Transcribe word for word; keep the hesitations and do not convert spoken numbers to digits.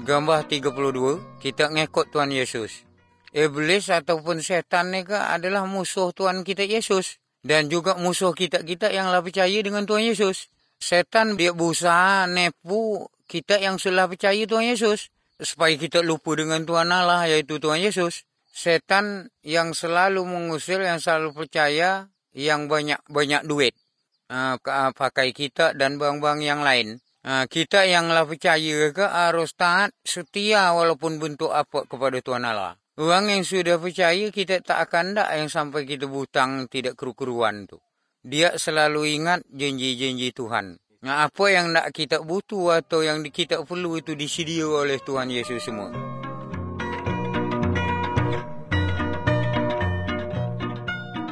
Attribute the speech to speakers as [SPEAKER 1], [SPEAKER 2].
[SPEAKER 1] Gambar tiga puluh dua, kita ngikut Tuhan Yesus. Iblis ataupun setan ni ke adalah musuh Tuhan kita Yesus. Dan juga musuh kita-kita yang lah percaya dengan Tuhan Yesus. Setan dia berusaha nepu kita yang sudah percaya Tuhan Yesus. Supaya kita lupa dengan Tuhan Allah, iaitu Tuhan Yesus. Setan yang selalu mengusir, yang selalu percaya, yang banyak-banyak duit. Uh, pakai kita dan bang-bang yang lain. Uh, kita yang lah percaya ke harus taat setia walaupun bentuk apa kepada Tuhan Allah. Orang yang sudah percaya kita tak akan tak yang sampai kita butang tidak keru-keruan tu. Dia selalu ingat janji-janji Tuhan. Nah, apa yang nak kita butuh atau yang kita perlu itu disedia oleh Tuhan Yesus semua.